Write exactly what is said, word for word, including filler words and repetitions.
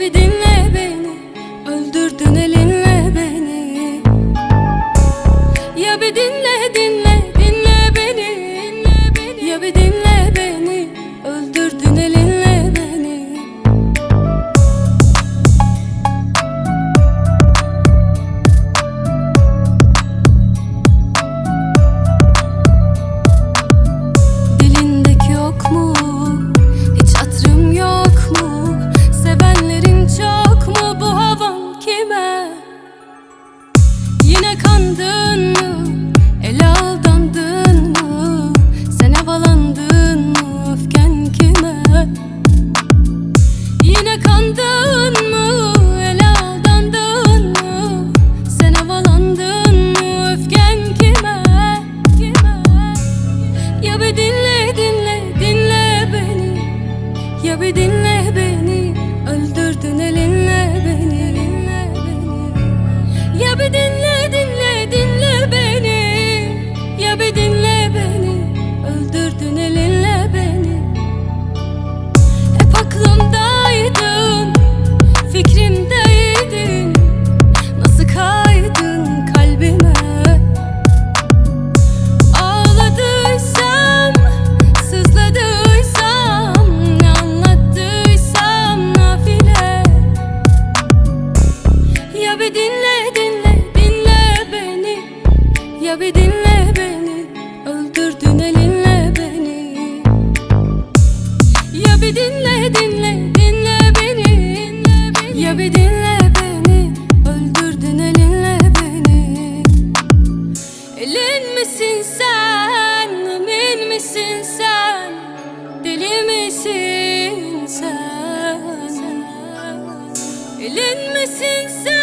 bir dinle beni, öldürdün elinle beni. Ya bir dinle, dinle, dinle beni, ya bir dinle beni, öldürdün elinle beni. Dilindeki yok mu? Hiç hatırım yok mu? Sevenlerin çok mu? Bu havan kime? Yine kandın mı? Ele aldandın mı? Sen havalandın mı? Öfken kime? Yine kandın mı? Ele aldandın mı? Sen havalandın mı? Öfken kime? Kime? Ya bir dinle, dinle, dinle beni, ya bir dinle beni, öldürdün elinle beni. Ya bir dinle, dinle, dinle beni, ya bir dinle beni, öldürdün elinle beni. Hep aklımdaydın, fikrimdeydin, nasıl kaydın kalbime? Ağladıysam, sızladıysam, ne anlattıysam nafile. Ya bir dinle, dinle, dinle beni, ya bir dinle beni, öldürdün elinle beni. Ya bir dinle, dinle, dinle beni, ya bir dinle beni, öldürdün elinle beni. Elin misin sen, emin misin sen, deli misin sen? Elin misin sen?